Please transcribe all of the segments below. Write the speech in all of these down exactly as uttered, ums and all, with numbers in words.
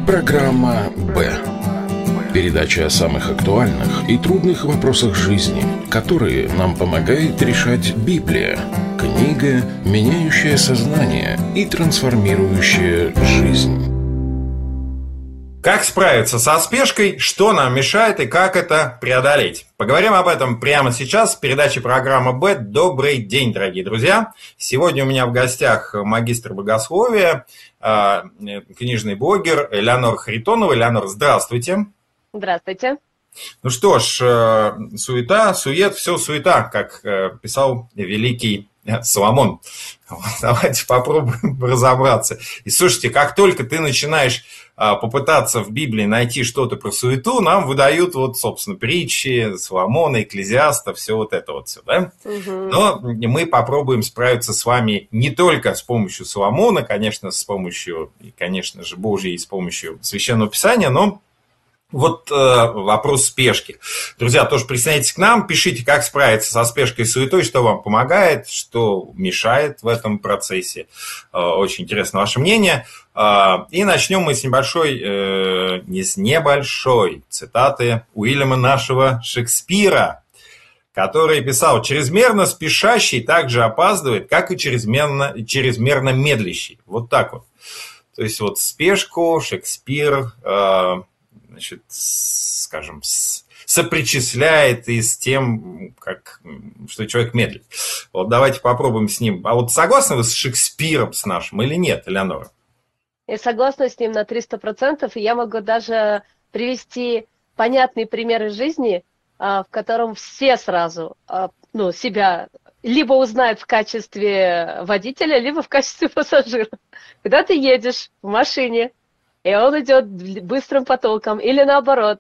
Программа «Б». Передача о самых актуальных и трудных вопросах жизни, которые нам помогает решать Библия. Книга, меняющая сознание и трансформирующая жизнь. Как справиться со спешкой, что нам мешает и как это преодолеть? Поговорим об этом прямо сейчас в передаче программы «Б». Добрый день, дорогие друзья! Сегодня у меня в гостях магистр богословия, книжный блогер Элеонора Харитонова. Элеонора, здравствуйте! Здравствуйте! Ну что ж, суета, сует, все суета, как писал великий Соломон. Вот, давайте попробуем разобраться. И слушайте, как только ты начинаешь а, попытаться в Библии найти что-то про суету, нам выдают вот, собственно, притчи Соломона, Экклезиаста, все вот это вот все, да? Угу. Но мы попробуем справиться с вами не только с помощью Соломона, конечно, с помощью, конечно же, Божьей, с помощью Священного Писания, но вот э, вопрос спешки. Друзья, тоже присоединяйтесь к нам, пишите, как справиться со спешкой и суетой, что вам помогает, что мешает в этом процессе. Э, очень интересно ваше мнение. Э, и начнем мы с небольшой, э, не с небольшой цитаты Уильяма нашего Шекспира, который писал: «Чрезмерно спешащий также опаздывает, как и чрезмерно, чрезмерно медлящий». Вот так вот. То есть вот спешку Шекспир... Э, значит, скажем, сопричисляет и с тем, как, что человек медлит. Вот давайте попробуем с ним. А вот согласны вы с Шекспиром, с нашим, или нет, Элеонора? Я согласна с ним на триста процентов, и я могу даже привести понятный пример из жизни, в котором все сразу, ну, себя либо узнают в качестве водителя, либо в качестве пассажира. Когда ты едешь в машине, и он идет быстрым потоком, или наоборот,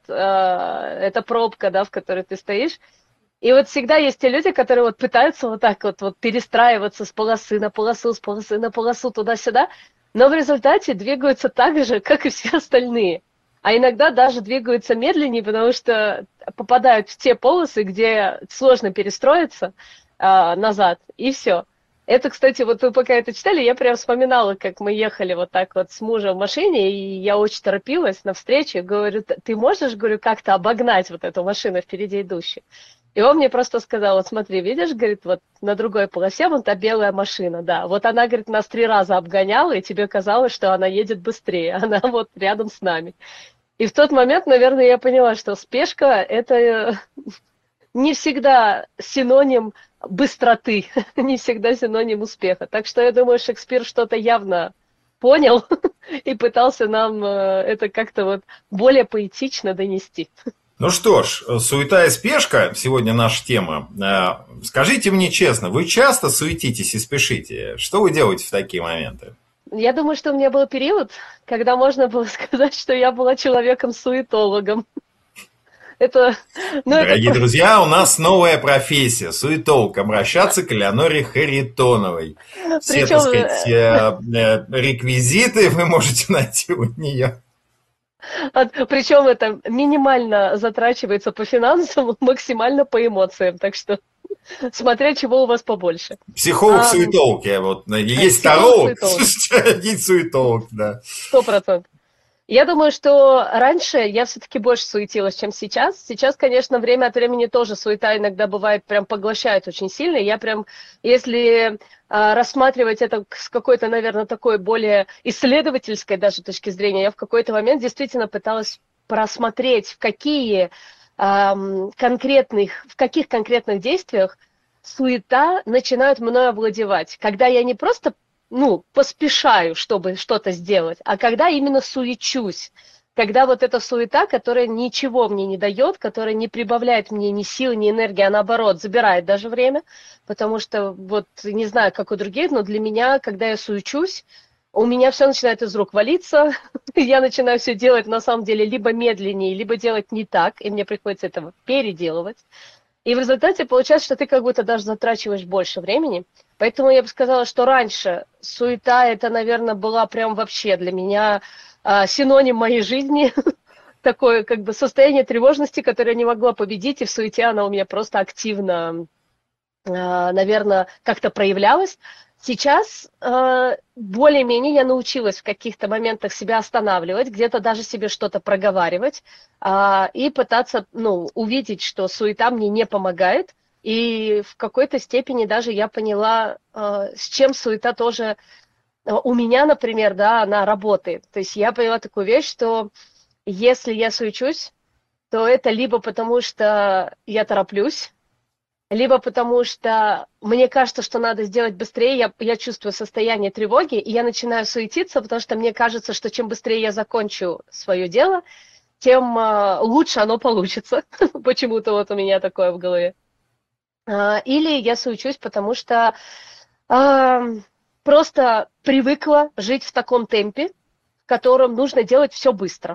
это пробка, да, в которой ты стоишь. И вот всегда есть те люди, которые вот пытаются вот так вот, вот перестраиваться с полосы на полосу, с полосы на полосу, туда-сюда, но в результате двигаются так же, как и все остальные. А иногда даже двигаются медленнее, потому что попадают в те полосы, где сложно перестроиться а, назад, и все. Это, кстати, вот вы пока это читали, я прям вспоминала, как мы ехали вот так вот с мужем в машине, и я очень торопилась на встречу, говорю, ты можешь, говорю, как-то обогнать вот эту машину впереди идущую? И он мне просто сказал: вот смотри, видишь, говорит, вот на другой полосе вон та белая машина, да, вот она, говорит, нас три раза обгоняла, и тебе казалось, что она едет быстрее, она вот рядом с нами. И в тот момент, наверное, я поняла, что спешка – это не всегда синоним быстроты, не всегда синоним успеха. Так что я думаю, Шекспир что-то явно понял и пытался нам это как-то вот более поэтично донести. Ну что ж, суета и спешка сегодня наша тема. Скажите мне честно, вы часто суетитесь и спешите? Что вы делаете в такие моменты? Я думаю, что у меня был период, когда можно было сказать, что я была человеком-суетологом. Это, ну, Дорогие это... друзья, у нас новая профессия – суетолог. Обращаться к Элеоноре Харитоновой. Все, Причем... так сказать, реквизиты вы можете найти у нее. Причем это минимально затрачивается по финансам, максимально по эмоциям. Так что смотря чего у вас побольше. Психолог-суетолог. А... Вот, есть таролог, есть суетолог, да. Сто процентов. Я думаю, что раньше я все-таки больше суетилась, чем сейчас. Сейчас, конечно, время от времени тоже суета иногда бывает, прям поглощает очень сильно. Я прям, если а, рассматривать это с какой-то, наверное, такой более исследовательской даже точки зрения, я в какой-то момент действительно пыталась просмотреть, в какие а, конкретных, в каких конкретных действиях суета начинает мною овладевать. Когда я не просто ну, поспешаю, чтобы что-то сделать, а когда именно суечусь, когда вот эта суета, которая ничего мне не дает, которая не прибавляет мне ни сил, ни энергии, а наоборот, забирает даже время, потому что вот не знаю, как у других, но для меня, когда я суечусь, у меня все начинает из рук валиться, я начинаю все делать на самом деле либо медленнее, либо делать не так, и мне приходится это переделывать. И в результате получается, что ты как будто даже затрачиваешь больше времени. Поэтому я бы сказала, что раньше суета, это, наверное, была прям вообще для меня а, синоним моей жизни. Такое как бы состояние тревожности, которое я не могла победить, и в суете она у меня просто активно, а, наверное, как-то проявлялась. Сейчас э, более-менее я научилась в каких-то моментах себя останавливать, где-то даже себе что-то проговаривать э, и пытаться, ну, увидеть, что суета мне не помогает. И в какой-то степени даже я поняла, э, с чем суета тоже э, у меня, например, да, она работает. То есть я поняла такую вещь, что если я суечусь, то это либо потому, что я тороплюсь, либо потому что мне кажется, что надо сделать быстрее, я, я чувствую состояние тревоги, и я начинаю суетиться, потому что мне кажется, что чем быстрее я закончу свое дело, тем uh, лучше оно получится. Почему-то вот у меня такое в голове. Uh, или я суечусь, потому что uh, просто привыкла жить в таком темпе, в котором нужно делать все быстро.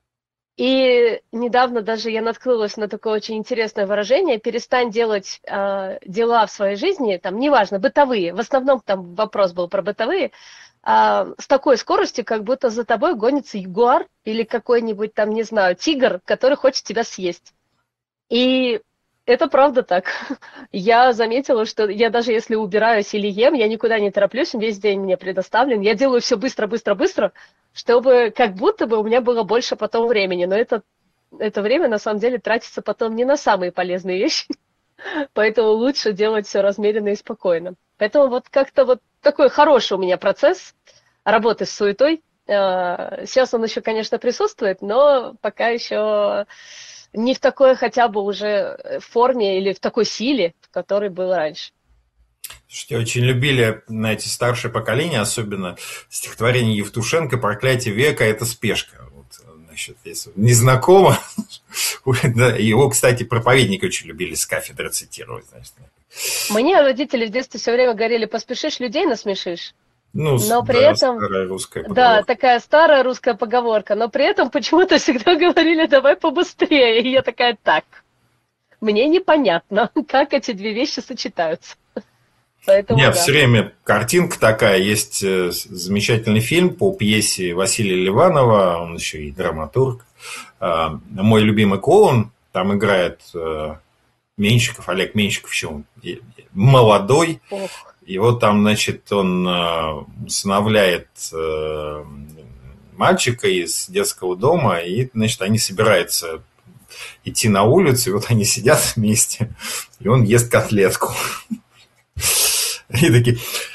И недавно даже я наткнулась на такое очень интересное выражение: перестань делать э, дела в своей жизни, там, неважно, бытовые, в основном там вопрос был про бытовые, э, с такой скоростью, как будто за тобой гонится ягуар или какой-нибудь там, не знаю, тигр, который хочет тебя съесть. И это правда так. Я заметила, что я даже если убираюсь или ем, я никуда не тороплюсь, весь день мне предоставлен, я делаю все быстро, быстро, быстро, чтобы как будто бы у меня было больше потом времени, но это, это время на самом деле тратится потом не на самые полезные вещи, поэтому лучше делать все размеренно и спокойно. Поэтому вот как-то вот такой хороший у меня процесс работы с суетой. Сейчас он еще, конечно, присутствует, но пока еще не в такой хотя бы уже форме или в такой силе, в которой был раньше. Слушайте, очень любили, знаете, старшее поколение, особенно стихотворение Евтушенко «Проклятие века – это спешка». Вот, значит, если не знакомо, его, кстати, проповедники очень любили с кафедры цитировать. Значит. Мне родители в детстве все время говорили: поспешишь, людей насмешишь. Ну, но при да, этом, старая русская поговорка. Да, такая старая русская поговорка, но при этом почему-то всегда говорили: давай побыстрее. И я такая: так, мне непонятно, как эти две вещи сочетаются. Поэтому, Нет, да. все время картинка такая. Есть замечательный фильм по пьесе Василия Ливанова, он еще и драматург. «Мой любимый клоун». Там играет Меньшиков, Олег Меньшиков, еще он молодой. Ох. И вот там, значит, он усыновляет мальчика из детского дома, и, значит, они собираются идти на улицу, и вот они сидят вместе, и он ест котлетку. И такие,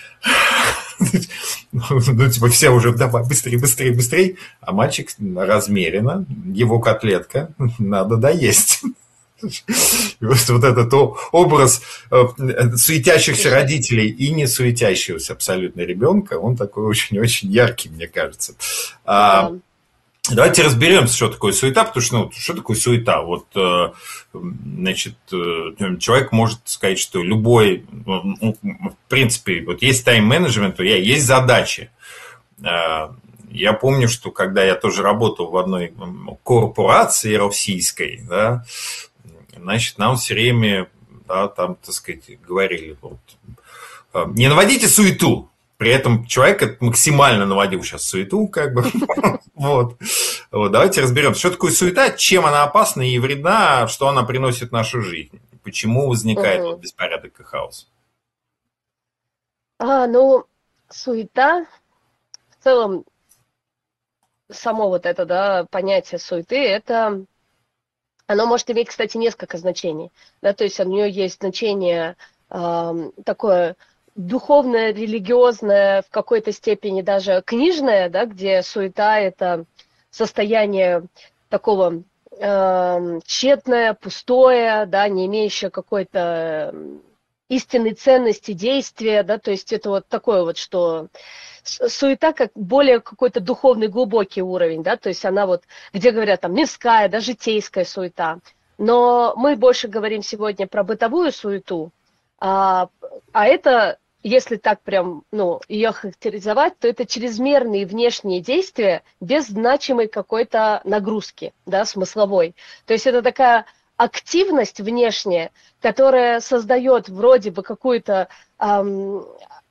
ну, типа, все уже, давай, быстрее, быстрее, быстрее. А мальчик размеренно, его котлетка надо доесть. И вот, вот этот образ суетящихся родителей и не суетящегося абсолютно ребенка, он такой очень-очень яркий, мне кажется. Да. Давайте разберемся, что такое суета, потому что, ну, что такое суета? Вот, значит, человек может сказать, что любой, ну, в принципе, вот есть тайм-менеджмент, есть задачи. Я помню, что когда я тоже работал в одной корпорации российской, да, значит, нам все время, да, там, так сказать, говорили, вот, не наводите суету. При этом человек максимально наводил сейчас суету, как бы. Вот. Вот. Давайте разберемся, что такое суета, чем она опасна и вредна, что она приносит в нашу жизнь. Почему возникает угу. вот беспорядок и хаос. А, ну, суета, в целом, само вот это, да, понятие суеты, это, оно может иметь, кстати, несколько значений. Да, то есть у нее есть значение э, такое духовное, религиозное, в какой-то степени даже книжное, да, где суета – это состояние такого э, тщетное, пустое, да, не имеющее какой-то истинной ценности действия, да, то есть это вот такое вот, что суета как более какой-то духовный глубокий уровень, да, то есть она вот, где говорят там мирская, да, житейская суета, но мы больше говорим сегодня про бытовую суету, а, а это, если так прям, ну, ее характеризовать, то это чрезмерные внешние действия без значимой какой-то нагрузки, да, смысловой, то есть это такая активность внешняя, которая создает вроде бы какую-то эм,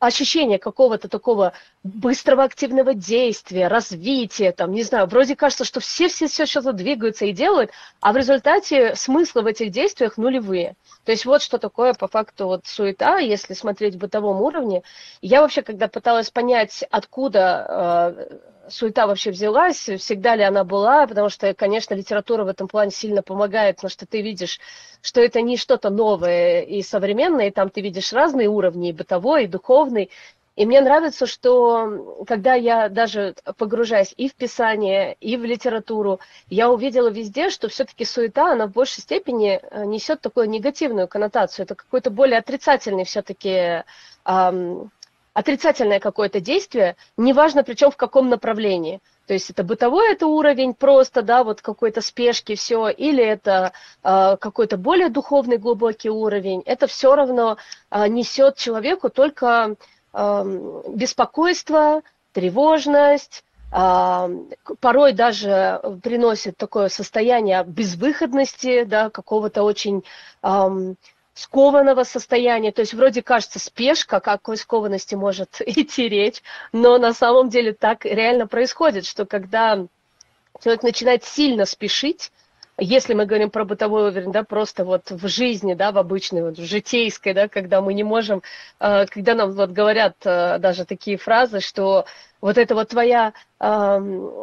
ощущение какого-то такого быстрого активного действия, развития, там, не знаю, вроде кажется, что все-все все что-то двигаются и делают, а в результате смысла в этих действиях нулевые. То есть вот что такое по факту вот суета, если смотреть в бытовом уровне. Я вообще, когда пыталась понять, откуда э, суета вообще взялась, всегда ли она была, потому что, конечно, литература в этом плане сильно помогает, потому что ты видишь, что это не что-то новое и современное, и там ты видишь разные уровни, и бытовой, и духовный. И мне нравится, что когда я даже погружаюсь и в Писание, и в литературу, я увидела везде, что все-таки суета, она в большей степени несет такую негативную коннотацию. Это какой-то более отрицательный все-таки, эм, отрицательное какое-то действие, неважно причем в каком направлении. То есть это бытовой это уровень просто, да, вот какой-то спешки, все, или это э, какой-то более духовный глубокий уровень. Это все равно э, несет человеку только беспокойство, тревожность, порой даже приносит такое состояние безвыходности, да, какого-то очень скованного состояния. То есть вроде кажется спешка, о какой скованности может идти речь, но на самом деле так реально происходит, что когда человек начинает сильно спешить, если мы говорим про бытовой уровень, да, просто вот в жизни, да, в обычной, вот в житейской, да, когда мы не можем, э, когда нам вот говорят э, даже такие фразы, что вот это вот твоя э,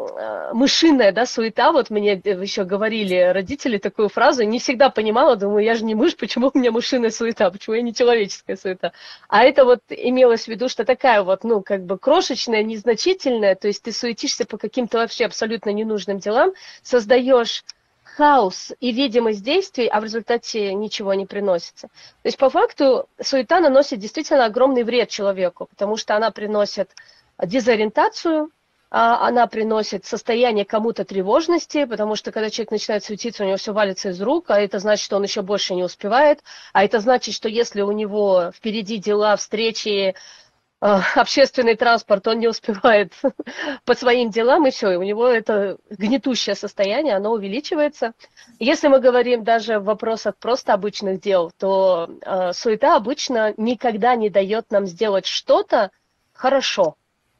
мышиная, да, суета, вот мне еще говорили родители такую фразу, не всегда понимала, думаю, я же не мышь, почему у меня мышиная суета, почему я не человеческая суета. А это вот имелось в виду, что такая вот, ну, как бы крошечная, незначительная, то есть ты суетишься по каким-то вообще абсолютно ненужным делам, создаешь хаос и видимость действий, а в результате ничего не приносится. То есть по факту суета наносит действительно огромный вред человеку, потому что она приносит дезориентацию, она приносит состояние кому-то тревожности, потому что когда человек начинает суетиться, у него все валится из рук, а это значит, что он еще больше не успевает, а это значит, что если у него впереди дела, встречи, общественный транспорт, он не успевает по своим делам, и все, и у него это гнетущее состояние, оно увеличивается. Если мы говорим даже в вопросах просто обычных дел, то э, суета обычно никогда не дает нам сделать что-то хорошо.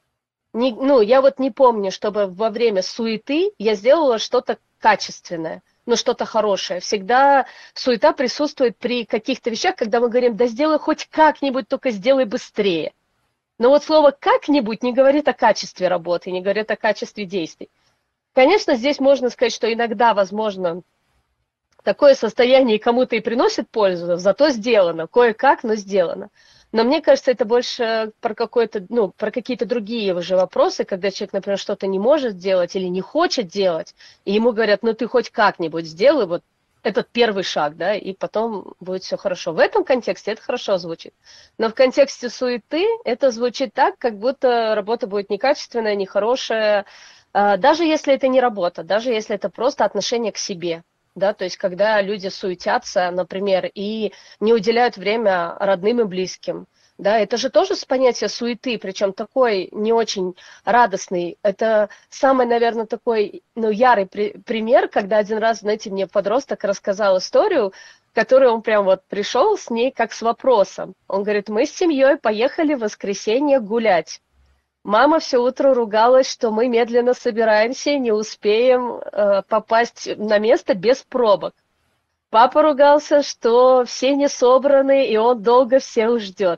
Не, ну, я вот не помню, чтобы во время суеты я сделала что-то качественное, ну, что-то хорошее. Всегда суета присутствует при каких-то вещах, когда мы говорим, да сделай хоть как-нибудь, только сделай быстрее. Но вот слово «как-нибудь» не говорит о качестве работы, не говорит о качестве действий. Конечно, здесь можно сказать, что иногда, возможно, такое состояние кому-то и приносит пользу, зато сделано, кое-как, но сделано. Но мне кажется, это больше про, какое-то, ну, про какие-то другие уже вопросы, когда человек, например, что-то не может делать или не хочет делать, и ему говорят, ну ты хоть как-нибудь сделай, вот этот первый шаг, да, и потом будет все хорошо. В этом контексте это хорошо звучит. Но в контексте суеты это звучит так, как будто работа будет некачественная, нехорошая, даже если это не работа, даже если это просто отношение к себе. Да, то есть когда люди суетятся, например, и не уделяют время родным и близким. Да, это же тоже с понятия суеты, причем такой не очень радостный. Это самый, наверное, такой, ну, ярый при- пример, когда один раз, знаете, мне подросток рассказал историю, в которой он прям вот пришел с ней как с вопросом. Он говорит, мы с семьей поехали в воскресенье гулять. Мама все утро ругалась, что мы медленно собираемся и не успеем э, попасть на место без пробок. Папа ругался, что все не собраны, и он долго всех ждет.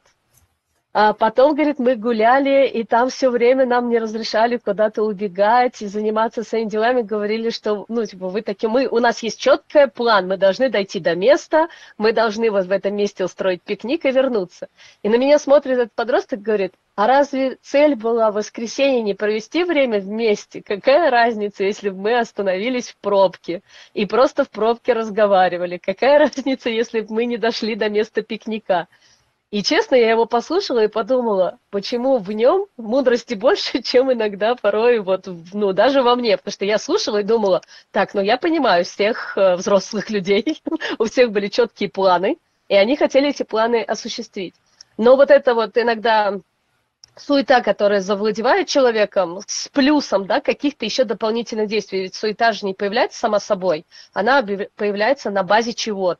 А потом, говорит, мы гуляли, и там все время нам не разрешали куда-то убегать и заниматься своими делами. Говорили, что, ну, типа, вы такие, мы, у нас есть четкий план, мы должны дойти до места, мы должны вот в этом месте устроить пикник и вернуться. И на меня смотрит этот подросток и говорит, а разве цель была в воскресенье не провести время вместе? Какая разница, если бы мы остановились в пробке и просто в пробке разговаривали? Какая разница, если бы мы не дошли до места пикника? И честно, я его послушала и подумала, почему в нем мудрости больше, чем иногда порой вот, ну, даже во мне. Потому что я слушала и думала, так, ну я понимаю всех э, взрослых людей, у всех были четкие планы, и они хотели эти планы осуществить. Но вот это вот иногда суета, которая завладевает человеком с плюсом, да, каких-то еще дополнительных действий, ведь суета же не появляется сама собой, она появляется на базе чего-то.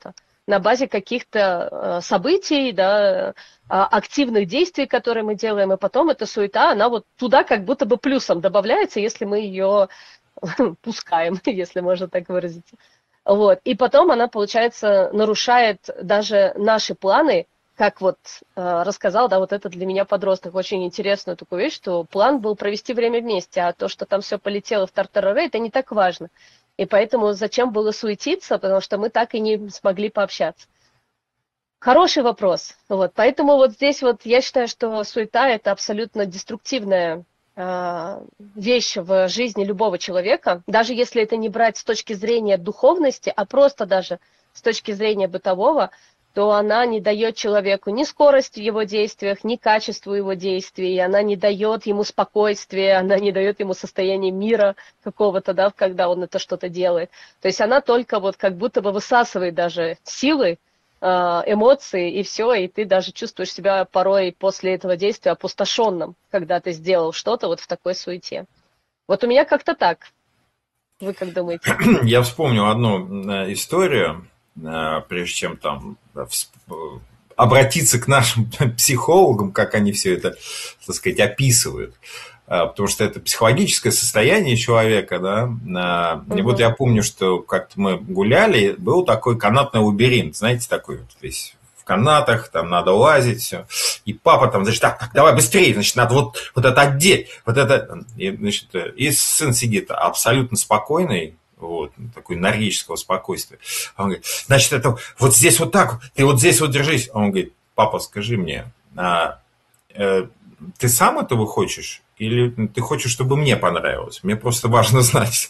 на базе каких-то событий, да, активных действий, которые мы делаем, и потом эта суета, она вот туда как будто бы плюсом добавляется, если мы ее пускаем, если можно так выразиться. Вот. И потом она, получается, нарушает даже наши планы, как вот э, рассказал, да, вот это для меня подросток, очень интересную такую вещь, что план был провести время вместе, а то, что там все полетело в тартарары, это не так важно. И поэтому зачем было суетиться, потому что мы так и не смогли пообщаться. Хороший вопрос. Вот. Поэтому вот здесь вот я считаю, что суета – это абсолютно деструктивная э, вещь в жизни любого человека, даже если это не брать с точки зрения духовности, а просто даже с точки зрения бытового, то она не дает человеку ни скорости в его действиях, ни качеству его действий, она не дает ему спокойствия, она не дает ему состояния мира какого-то, да, когда он это что-то делает. То есть она только вот как будто бы высасывает даже силы, эмоции, и все, и ты даже чувствуешь себя порой после этого действия опустошенным, когда ты сделал что-то вот в такой суете. Вот у меня как-то так. Вы как думаете? Я вспомнил одну историю, прежде чем там обратиться к нашим психологам, как они все это, так сказать, описывают. Потому что это психологическое состояние человека, да. И вот я помню, что как-то мы гуляли, был такой канатный лабиринт, знаете, такой вот весь в канатах, там надо лазить, все. И папа там, значит, так, так, давай быстрее, значит, надо вот, вот это одеть, вот это. И, значит, и сын сидит абсолютно спокойный, вот, такой норвежского спокойствия. Он говорит, значит, это вот здесь вот так, ты вот здесь вот держись. Он говорит, папа, скажи мне, а, э, ты сам этого хочешь? Или ты хочешь, чтобы мне понравилось? Мне просто важно знать.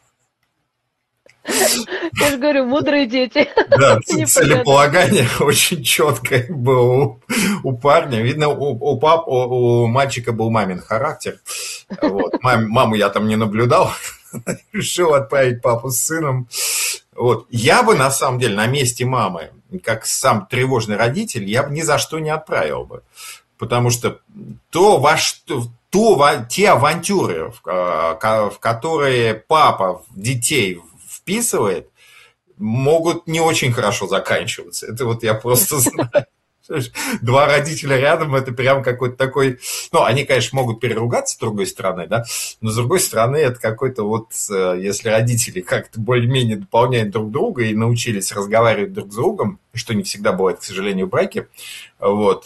Я же говорю, мудрые дети. Да, целеполагание очень четкое было у, у парня. Видно, у, у, пап, у, у мальчика был мамин характер. Вот. Мам, маму я там не наблюдал. Решил отправить папу с сыном. Вот. Я бы, на самом деле, на месте мамы, как сам тревожный родитель, я бы ни за что не отправил бы. Потому что то, во что... То, те авантюры, в, в которые папа детей вписывает, могут не очень хорошо заканчиваться. Это вот я просто знаю. Два родителя рядом, это прям какой-то такой... Ну, они, конечно, могут переругаться с другой стороны, да, но с другой стороны, это какой-то вот... Если родители как-то более-менее дополняют друг друга и научились разговаривать друг с другом, что не всегда бывает, к сожалению, в браке, вот...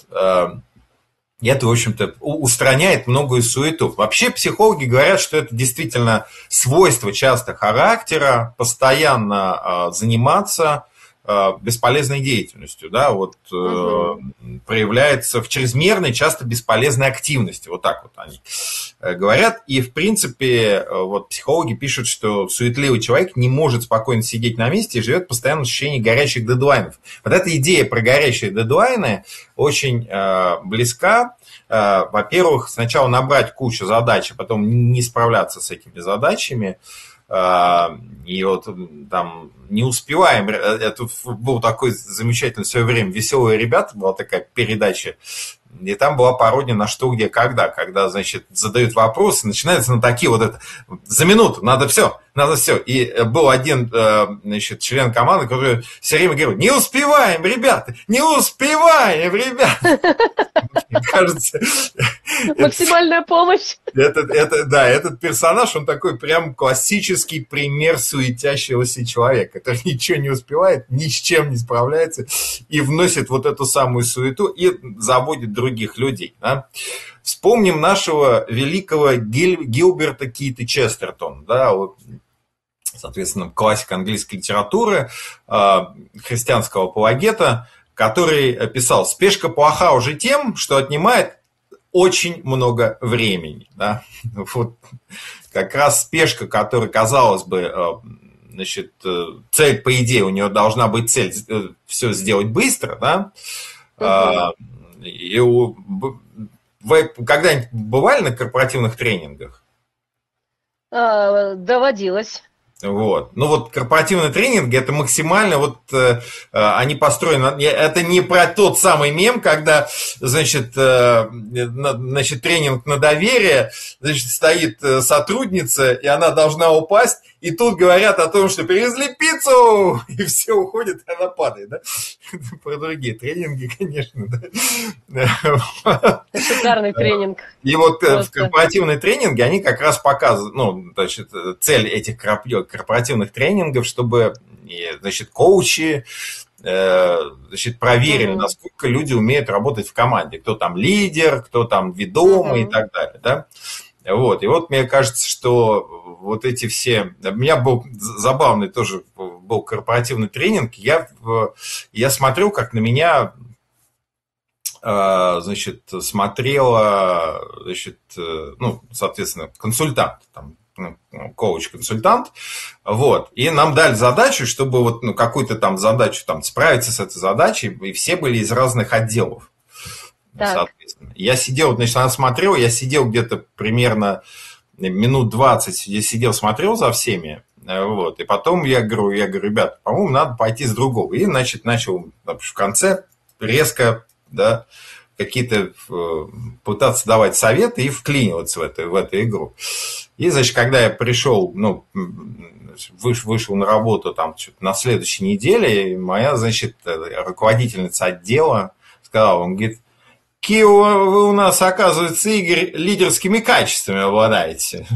И это, в общем-то, устраняет многое суету. Вообще психологи говорят, что это действительно свойство часто характера, постоянно э, заниматься э, бесполезной деятельностью, да, вот э, угу. проявляется в чрезмерной, часто бесполезной активности. Вот так вот они э, говорят. И, в принципе, э, вот психологи пишут, что суетливый человек не может спокойно сидеть на месте и живет постоянно в ощущении горящих дедлайнов. Вот эта идея про горящие дедлайны очень э, близка. Э, во-первых, сначала набрать кучу задач, а потом не справляться с этими задачами. Э, и вот там не успеваем. Это был такой замечательный в свое время «Веселые ребята», была такая передача. И там была пародия на «Что, где, когда». Когда, значит, задают вопросы, начинается на такие вот это. За минуту, надо все, надо все. И был один, значит, член команды, который все время говорил, не успеваем, ребята, не успеваем, ребята. Мне кажется... Максимальная помощь. Этот, это, да, этот персонаж, он такой прям классический пример суетящегося человека, который ничего не успевает, ни с чем не справляется и вносит вот эту самую суету и заводит других людей. Да? Вспомним нашего великого Гил, Гилберта Кита Честертона, да, вот, соответственно, классик английской литературы, христианского апологета, который писал: «Спешка плоха уже тем, что отнимает очень много времени». Да? Вот как раз спешка, которая, казалось бы, значит, цель, по идее, у нее должна быть цель все сделать быстро, да? Угу. И у... Вы когда-нибудь бывали на корпоративных тренингах? Доводилось. Вот. Ну вот корпоративные тренинги, это максимально вот э, они построены, это не про тот самый мем, когда, значит, э, значит тренинг на доверие, значит, стоит сотрудница, и она должна упасть, и тут говорят о том, что перевезли пиццу, и все уходят, и она падает, да? Про другие тренинги, конечно, да. Шикарный тренинг. И вот просто в корпоративные тренинги, они как раз показывают, ну, значит, цель этих корпоративных тренингов, чтобы, значит, коучи, значит, проверили, mm-hmm. насколько люди умеют работать в команде. Кто там лидер, кто там ведомый mm-hmm. и так далее, да. Вот, и вот мне кажется, что вот эти все... У меня был забавный тоже был корпоративный тренинг. Я, я смотрел, как на меня, значит, смотрела, значит, ну, соответственно, консультант, там, коуч-консультант, вот, и нам дали задачу, чтобы вот, ну, какую-то там задачу, там, справиться с этой задачей, и все были из разных отделов. Соответственно. Я сидел, значит, она смотрела, я сидел где-то примерно минут двадцать, я сидел, смотрел за всеми, вот, и потом я говорю, я говорю, ребят, по-моему, надо пойти с другого. И, значит, начал в конце резко, да, какие-то пытаться давать советы и вклиниваться в эту, в эту игру. И, значит, когда я пришел, ну, вышел, вышел на работу там на следующей неделе, моя, значит, руководительница отдела сказала, он говорит, какие вы у нас, оказывается, Игорь, лидерскими качествами обладаете.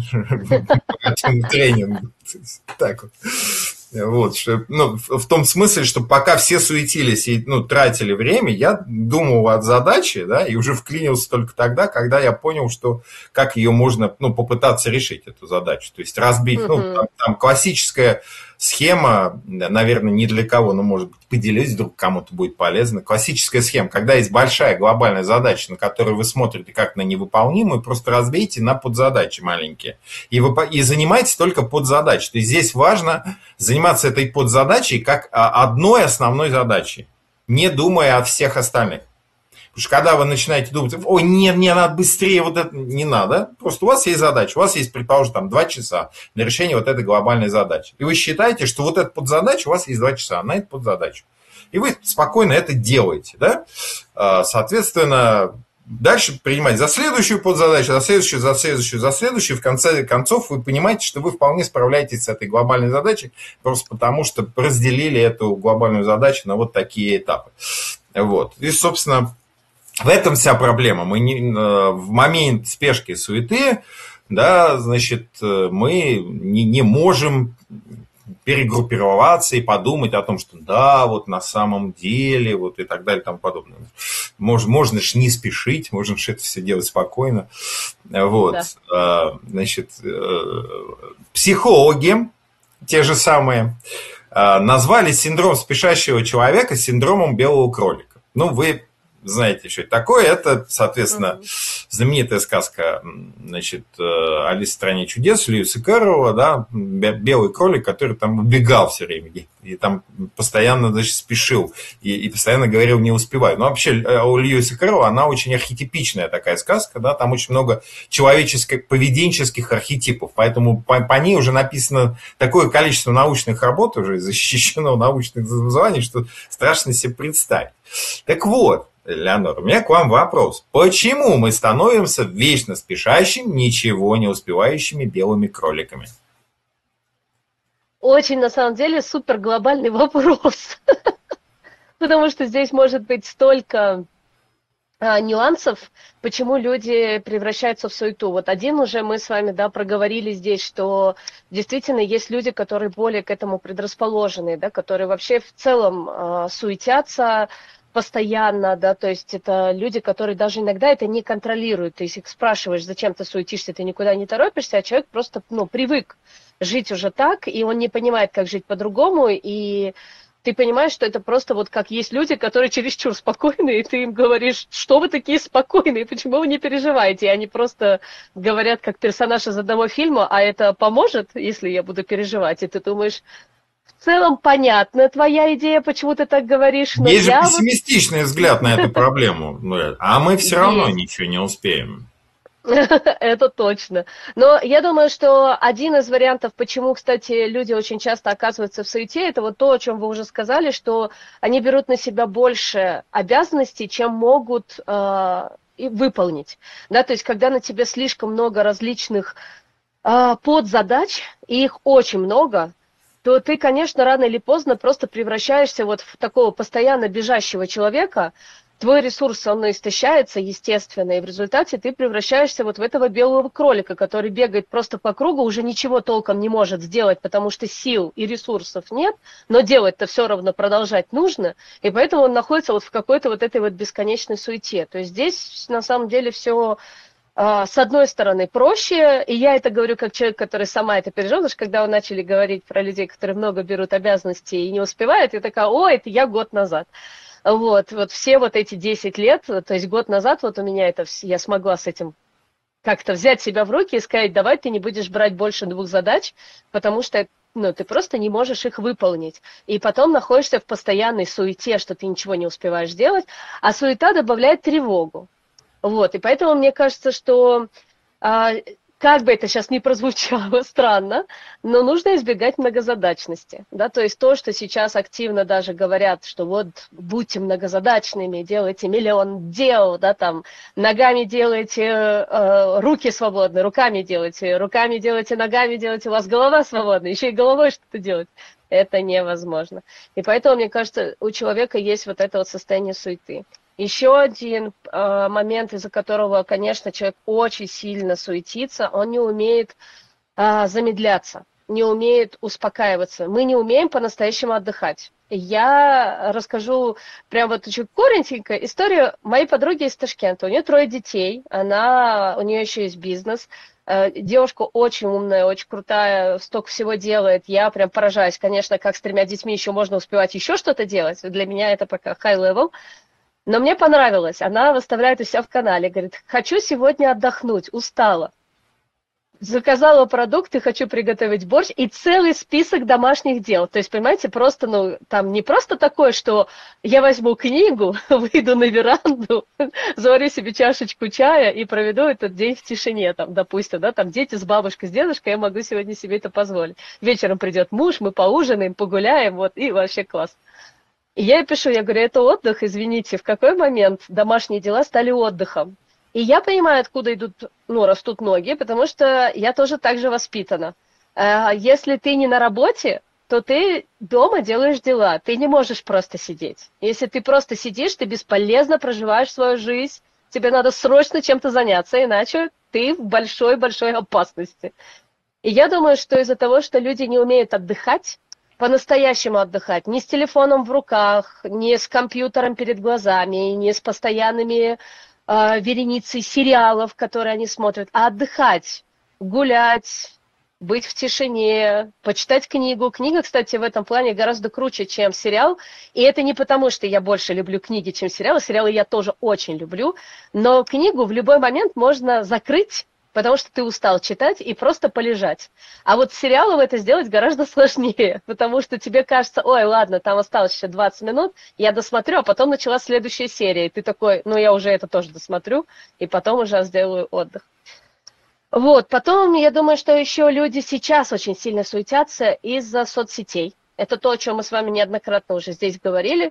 Тренинг. Так вот. Вот, что, ну, в том смысле, что пока все суетились и, ну, тратили время, я думал о задаче, да, и уже вклинился только тогда, когда я понял, что как ее можно, ну, попытаться решить, эту задачу. То есть разбить, mm-hmm. ну, там, там классическая схема, наверное, ни для кого, но, может быть, поделюсь, вдруг кому-то будет полезно. Классическая схема, когда есть большая глобальная задача, на которую вы смотрите как на невыполнимую, просто разбейте на подзадачи маленькие. И, вы, и занимайтесь только подзадачей. То есть здесь важно заниматься этой подзадачей как одной основной задачей, не думая о всех остальных. Потому что когда вы начинаете думать, ой, нет, мне надо быстрее, вот это не надо. Просто у вас есть задача, у вас есть, предположим, там два часа на решение вот этой глобальной задачи. И вы считаете, что вот эта подзадача, у вас есть два часа на эту подзадачу. И вы спокойно это делаете, да? Соответственно, дальше принимать за следующую подзадачу, за следующую, за следующую, за следующую. В конце концов вы понимаете, что вы вполне справляетесь с этой глобальной задачей, просто потому что разделили эту глобальную задачу на вот такие этапы. Вот. И, собственно, в этом вся проблема. Мы не, в момент спешки и суеты, да, значит, мы не, не можем перегруппироваться и подумать о том, что да, вот на самом деле, вот и так далее и тому подобное. Можно, можно же не спешить, можно же это все делать спокойно. Вот. Да. Значит, психологи, те же самые, назвали синдром спешащего человека синдромом белого кролика. Ну, вы знаете, что это такое. Это, соответственно, знаменитая сказка, значит, «Алиса в стране чудес» Льюиса Кэрролла, да, белый кролик, который там убегал все время и там постоянно, значит, спешил и, и постоянно говорил «не успеваю». Но вообще у Льюиса Кэрролла она очень архетипичная такая сказка, да, там очень много человеческих, поведенческих архетипов, поэтому по, по ней уже написано такое количество научных работ, уже защищено научных званий, что страшно себе представить. Так вот, Леонора, у меня к вам вопрос. Почему мы становимся вечно спешащими, ничего не успевающими белыми кроликами? Очень, на самом деле, супер глобальный вопрос. Потому что здесь может быть столько а, нюансов, почему люди превращаются в суету. Вот один уже мы с вами, да, проговорили здесь, что действительно есть люди, которые более к этому предрасположены, да, которые вообще в целом а, суетятся постоянно, да, то есть это люди, которые даже иногда это не контролируют. Ты их спрашиваешь, зачем ты суетишься, ты никуда не торопишься, а человек просто, ну, привык жить уже так, и он не понимает, как жить по-другому, и ты понимаешь, что это просто вот как есть люди, которые чересчур спокойные, и ты им говоришь, что вы такие спокойные, почему вы не переживаете, и они просто говорят, как персонаж из одного фильма, а это поможет, если я буду переживать, и ты думаешь, в целом понятна твоя идея, почему ты так говоришь. Но есть я же пессимистичный вот... взгляд на эту проблему, а мы все равно ничего не успеем. Это точно. Но я думаю, что один из вариантов, почему, кстати, люди очень часто оказываются в суете, это вот то, о чем вы уже сказали, что они берут на себя больше обязанностей, чем могут э, и выполнить. Да, то есть, когда на тебе слишком много различных э, подзадач, и их очень много, то ты, конечно, рано или поздно просто превращаешься вот в такого постоянно бежащего человека. Твой ресурс, он истощается, естественно, и в результате ты превращаешься вот в этого белого кролика, который бегает просто по кругу, уже ничего толком не может сделать, потому что сил и ресурсов нет, но делать-то все равно продолжать нужно, и поэтому он находится вот в какой-то вот этой вот бесконечной суете. То есть здесь на самом деле все... С одной стороны, проще, и я это говорю как человек, который сама это пережил, потому что когда вы начали говорить про людей, которые много берут обязанностей и не успевают, я такая, ой, это я год назад. Вот, вот все вот эти десять лет, то есть год назад вот у меня это, я смогла с этим как-то взять себя в руки и сказать, давай ты не будешь брать больше двух задач, потому что ну, ты просто не можешь их выполнить. И потом находишься в постоянной суете, что ты ничего не успеваешь делать, а суета добавляет тревогу. Вот, и поэтому мне кажется, что а, как бы это сейчас ни прозвучало странно, но нужно избегать многозадачности, да, то есть то, что сейчас активно даже говорят, что вот будьте многозадачными, делайте миллион дел, да, там, ногами делайте, э, руки свободны, руками делайте, руками делайте, ногами делайте, у вас голова свободна, еще и головой что-то делать. Это невозможно. И поэтому, мне кажется, у человека есть вот это вот состояние суеты. Еще один э, момент, из-за которого, конечно, человек очень сильно суетится, он не умеет э, замедляться, не умеет успокаиваться. Мы не умеем по-настоящему отдыхать. Я расскажу прям вот чуть коротенько историю моей подруги из Ташкента. У нее трое детей, она, у нее еще есть бизнес. Девушка очень умная, очень крутая, столько всего делает. Я прям поражаюсь, конечно, как с тремя детьми еще можно успевать еще что-то делать. Для меня это пока high level. Но мне понравилось. Она выставляет у себя в канале, говорит, хочу сегодня отдохнуть, устала. Заказала продукты, хочу приготовить борщ и целый список домашних дел. То есть, понимаете, просто, ну, там не просто такое, что я возьму книгу, выйду на веранду, заварю себе чашечку чая и проведу этот день в тишине, там, допустим, да, там дети с бабушкой, с дедушкой, я могу сегодня себе это позволить. Вечером придет муж, мы поужинаем, погуляем, вот, и вообще класс. И я ей пишу, я говорю, это отдых, извините, в какой момент домашние дела стали отдыхом? И я понимаю, откуда идут, ну, растут ноги, потому что я тоже так же воспитана. Если ты не на работе, то ты дома делаешь дела, ты не можешь просто сидеть. Если ты просто сидишь, ты бесполезно проживаешь свою жизнь, тебе надо срочно чем-то заняться, иначе ты в большой-большой опасности. И я думаю, что из-за того, что люди не умеют отдыхать, по-настоящему отдыхать, не с телефоном в руках, не с компьютером перед глазами, не с постоянными э, вереницей сериалов, которые они смотрят, а отдыхать, гулять, быть в тишине, почитать книгу. Книга, кстати, в этом плане гораздо круче, чем сериал. И это не потому, что я больше люблю книги, чем сериалы. Сериалы я тоже очень люблю. Но книгу в любой момент можно закрыть, потому что ты устал читать и просто полежать. А вот с сериалом это сделать гораздо сложнее, потому что тебе кажется, ой, ладно, там осталось еще двадцать минут, я досмотрю, а потом началась следующая серия, и ты такой, ну я уже это тоже досмотрю, и потом уже сделаю отдых. Вот, потом я думаю, что еще люди сейчас очень сильно суетятся из-за соцсетей. Это то, о чем мы с вами неоднократно уже здесь говорили,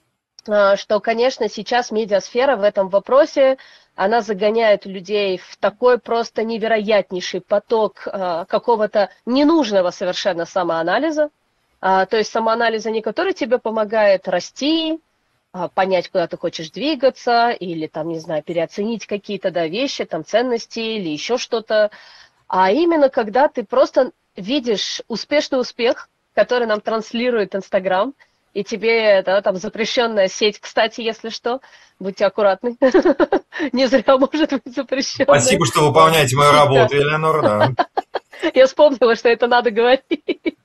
что, конечно, сейчас медиасфера в этом вопросе, она загоняет людей в такой просто невероятнейший поток какого-то ненужного совершенно самоанализа. То есть самоанализа, не который тебе помогает расти, понять, куда ты хочешь двигаться, или, там, не знаю, переоценить какие-то, да, вещи, там, ценности или еще что-то, а именно когда ты просто видишь успешный успех, который нам транслирует Инстаграм, и тебе, да, там, запрещенная сеть, кстати, если что, будьте аккуратны, не зря может быть запрещенная. Спасибо, что выполняете мою работу, Элеонора, да. Я вспомнила, что это надо говорить.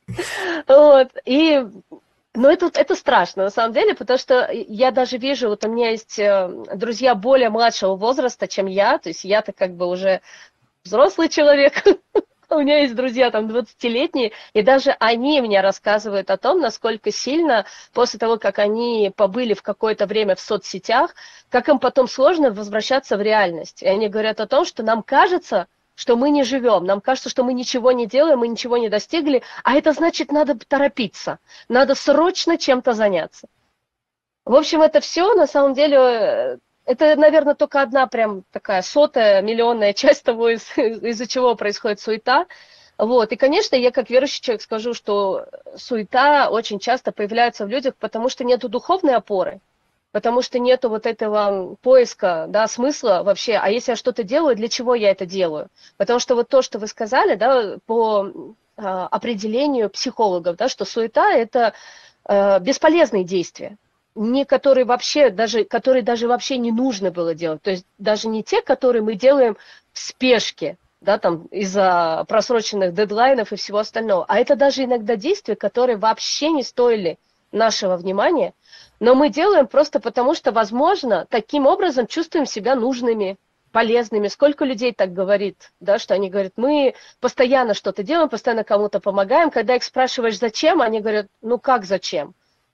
Вот, и... Но это, это страшно, на самом деле, потому что я даже вижу, вот у меня есть друзья более младшего возраста, чем я, то есть я-то как бы уже взрослый человек, У меня есть друзья там двадцатилетние, и даже они мне рассказывают о том, насколько сильно после того, как они побыли в какое-то время в соцсетях, как им потом сложно возвращаться в реальность. И они говорят о том, что нам кажется, что мы не живем, нам кажется, что мы ничего не делаем, мы ничего не достигли, а это значит, надо торопиться, надо срочно чем-то заняться. В общем, это все на самом деле, это, наверное, только одна прям такая сотая, миллионная часть того, из- из-за чего происходит суета. Вот. И, конечно, я как верующий человек скажу, что суета очень часто появляется в людях, потому что нету духовной опоры, потому что нету вот этого поиска, да, смысла вообще, а если я что-то делаю, для чего я это делаю? Потому что вот то, что вы сказали, да, по а, определению психологов, да, что суета – это а, бесполезные действия, не которые вообще, даже, которые даже вообще не нужно было делать, то есть даже не те, которые мы делаем в спешке, да, там, из-за просроченных дедлайнов и всего остального, а это даже иногда действия, которые вообще не стоили нашего внимания, но мы делаем просто потому, что, возможно, таким образом чувствуем себя нужными, полезными. Сколько людей так говорит, да, что они говорят, мы постоянно что-то делаем, постоянно кому-то помогаем. Когда их спрашиваешь, зачем, они говорят, ну как зачем?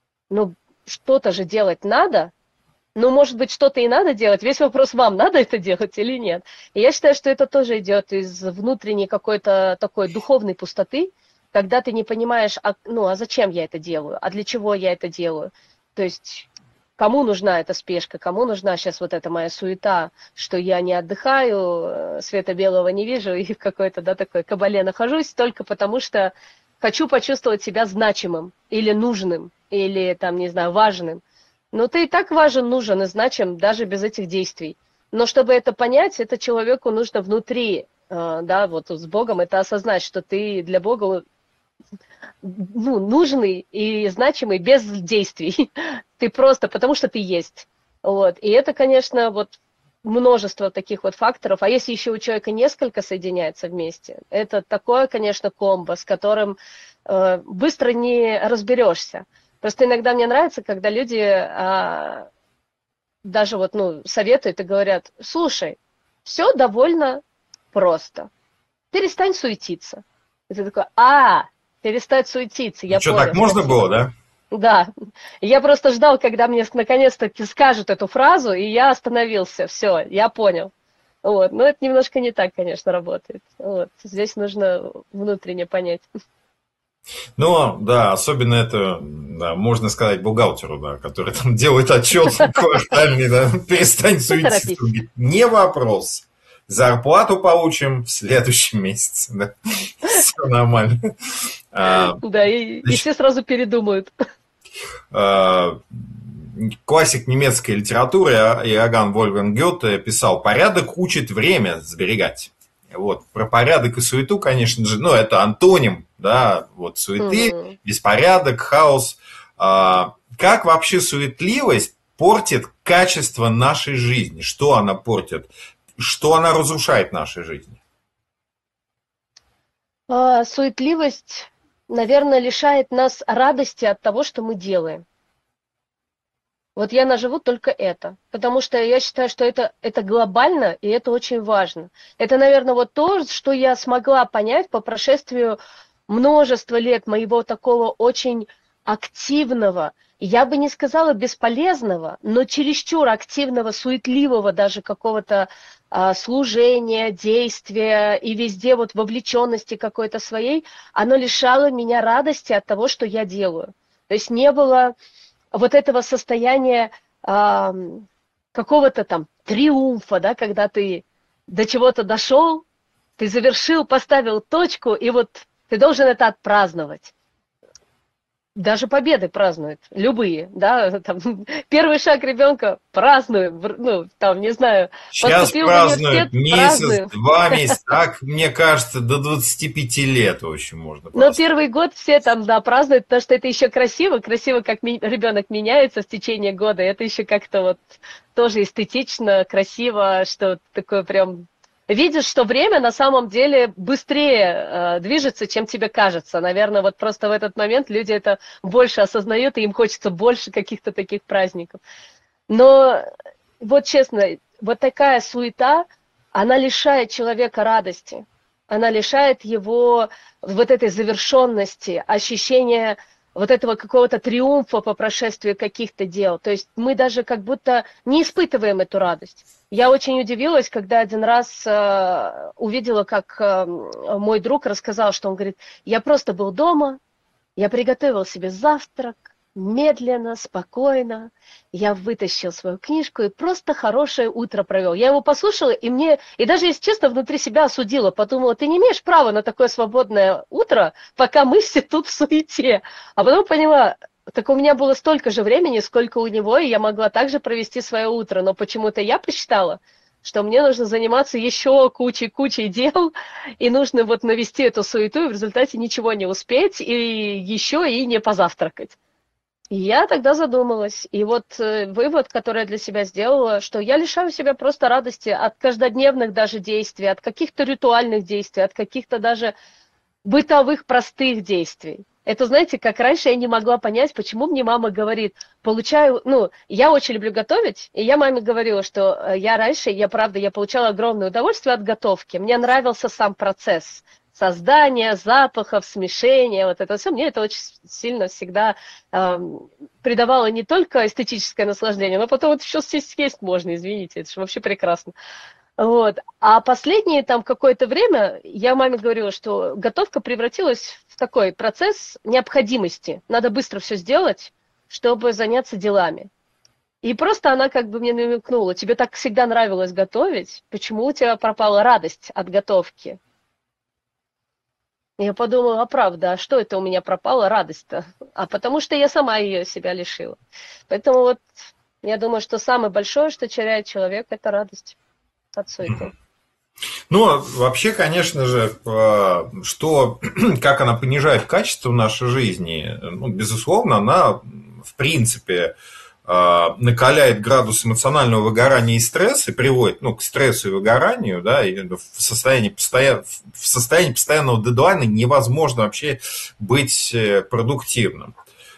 Ну что-то же делать надо. Ну, может быть, что-то и надо делать. Весь вопрос, вам надо это делать или нет. И я считаю, что это тоже идет из внутренней какой-то такой духовной пустоты, когда ты не понимаешь, а, ну, а зачем я это делаю, а для чего я это делаю. То есть, кому нужна эта спешка, кому нужна сейчас вот эта моя суета, что я не отдыхаю, света белого не вижу и в какой-то, да, такой кабале нахожусь, только потому что хочу почувствовать себя значимым или нужным, или, там, не знаю, важным. Но ты и так важен, нужен и значим даже без этих действий. Но чтобы это понять, это человеку нужно внутри, да, вот с Богом, это осознать, что ты для Бога, ну, нужный и значимый без действий. Ты просто, потому что ты есть. Вот. И это, конечно, вот множество таких вот факторов. А если еще у человека несколько соединяется вместе, это такое, конечно, комбо, с которым э, быстро не разберешься. Просто иногда мне нравится, когда люди э, даже вот, ну, советуют и говорят, слушай, все довольно просто. Перестань суетиться. И ты такой, а, перестать суетиться, я Ну что, понял. так можно спасибо. было, да? Да, я просто ждал, когда мне наконец-то скажут эту фразу, и я остановился, все, я понял. Вот. Но это немножко не так, конечно, работает. Вот. Здесь нужно внутренне понять. Ну, да, особенно это, да, можно сказать бухгалтеру, да, который там делает отчет квартальный, да, перестань суетиться. Торопись. Не вопрос. Зарплату получим в следующем месяце. Да. Все нормально. А, Да, и, и значит, все сразу передумают. а, классик немецкой литературы Иоганн Вольфганг Гёте писал: «Порядок учит время сберегать». Вот. Про порядок и суету, конечно же, ну, это антоним, да, вот суеты, Мгм. беспорядок, хаос. А, как вообще суетливость портит качество нашей жизни? Что она портит? Что она разрушает в нашей жизни? А, суетливость, наверное, лишает нас радости от того, что мы делаем. Вот я наживу только это, потому что я считаю, что это, это глобально, и это очень важно. Это, наверное, вот то, что я смогла понять по прошествию множества лет моего такого очень активного, я бы не сказала бесполезного, но чересчур активного, суетливого даже какого-то а, служения, действия и везде вот вовлеченности какой-то своей, оно лишало меня радости от того, что я делаю. То есть не было вот этого состояния а, какого-то там триумфа, да, когда ты до чего-то дошел, ты завершил, поставил точку, и вот ты должен это отпраздновать. Даже победы празднуют, любые, да, там, первый шаг ребенка празднуем, ну, там, не знаю, Сейчас поступил в празднуют университет, месяц, празднуем. два месяца, так, мне кажется, до двадцати пяти лет, в общем, можно Но праздновать. первый год все там, да, празднуют, потому что это еще красиво, красиво, как ми- ребенок меняется в течение года, это еще как-то вот тоже эстетично, красиво, что такое прям... Видишь, что время на самом деле быстрее э, движется, чем тебе кажется. Наверное, вот просто в этот момент люди это больше осознают, и им хочется больше каких-то таких праздников. Но вот честно, вот такая суета, она лишает человека радости. Она лишает его вот этой завершенности, ощущения вот этого какого-то триумфа по прошествии каких-то дел. То есть мы даже как будто не испытываем эту радость. Я очень удивилась, когда один раз э, увидела, как э, мой друг рассказал, что он говорит, я просто был дома, я приготовил себе завтрак, медленно, спокойно, я вытащил свою книжку и просто хорошее утро провел. Я его послушала, и мне, и даже, если честно, внутри себя осудила, подумала, ты не имеешь права на такое свободное утро, пока мы все тут в суете. А потом поняла, так у меня было столько же времени, сколько у него, и я могла также провести свое утро, но почему-то я посчитала, что мне нужно заниматься еще кучей-кучей дел, и нужно вот навести эту суету, и в результате ничего не успеть, и еще и не позавтракать. И я тогда задумалась, и вот э, вывод, который я для себя сделала, что я лишаю себя просто радости от каждодневных даже действий, от каких-то ритуальных действий, от каких-то даже бытовых простых действий. Это, знаете, как раньше я не могла понять, почему мне мама говорит, получаю, ну, я очень люблю готовить, и я маме говорила, что я раньше, я правда, я получала огромное удовольствие от готовки, мне нравился сам процесс создания, запахов, смешения, вот это все, мне это очень сильно всегда э, придавало не только эстетическое наслаждение, но потом вот еще съесть, съесть можно, извините, это же вообще прекрасно. Вот. А последнее там какое-то время я маме говорила, что готовка превратилась в такой процесс необходимости. Надо быстро все сделать, чтобы заняться делами. И просто она как бы мне намекнула, тебе так всегда нравилось готовить, почему у тебя пропала радость от готовки? Я подумала, а правда, а что это у меня пропала радость-то? А потому что я сама ее себя лишила. Поэтому вот я думаю, что самое большое, что теряет человек, это радость от суеты. Ну, вообще, конечно же, что, как она понижает качество нашей жизни, ну, безусловно, она, в принципе, накаляет градус эмоционального выгорания и стресса, и приводит, ну, к стрессу и выгоранию, да, и в состоянии, постоян... в состоянии постоянного дедлайна невозможно вообще быть продуктивным.